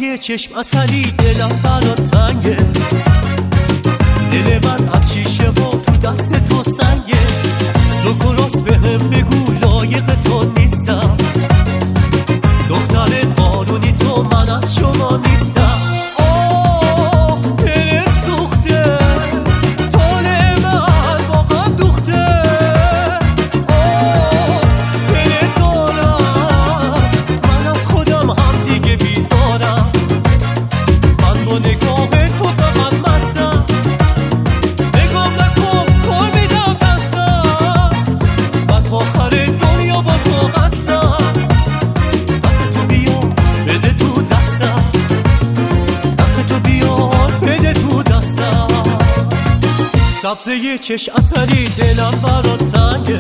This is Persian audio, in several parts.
سبزه چشم اصلی دلم برات تنگه، دل من از شیشه و تو دست تو سنگه. رو کراس به هم بگو لایق تو نیستم، دختر قانونی تو من از شما نیستم. سبزه چشم اصلی دلم برات تنگه،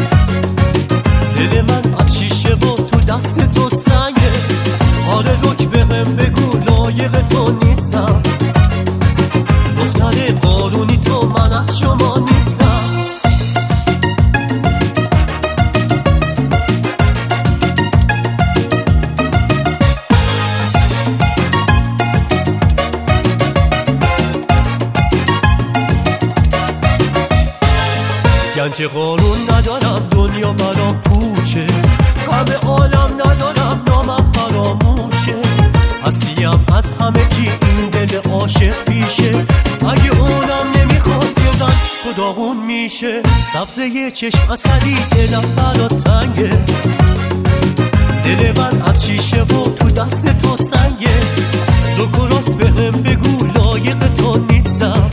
دل من از شیشه و تو دست تو سنگه. آره رک به هم بگو لایق تو نیستم، دختر قانونی تو من از شما نیستم. گنج قانون ندارم دنیا برام پوچه، غم عالم ندارم نامم فراموشه. هستیم از همه چی این دل عاشق پیشه، اگه اونم نمیخواد بزن خداغون میشه. سبزه چشم اصلی دلم برات تنگه، دل من از شیشه و تو دست تو سنگه. رو کراس به هم بگو لایق تو نیستم،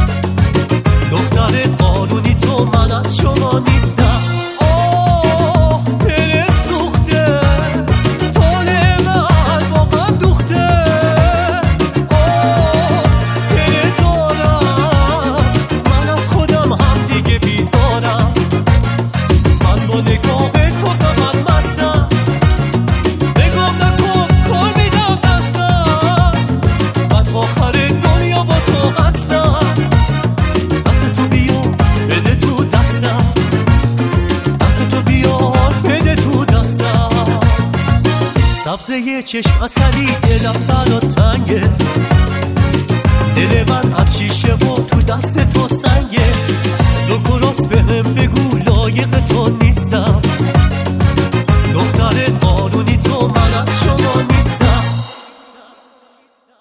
دختر قانونی تو من از شما نیستم. دل سوخته طول من با غم دوخته، دل زارم من از خودم هم دیگه بیزارم. من با نگاه تو فقط مستم، نگام نکن کار میدم دستم. من آخر دنیا با تو هستم، سبزه چشم اصلی دلم برات تنگه، دل من از شیشه و تو دست تو سنگه. رو کراس به هم بگو لایق تو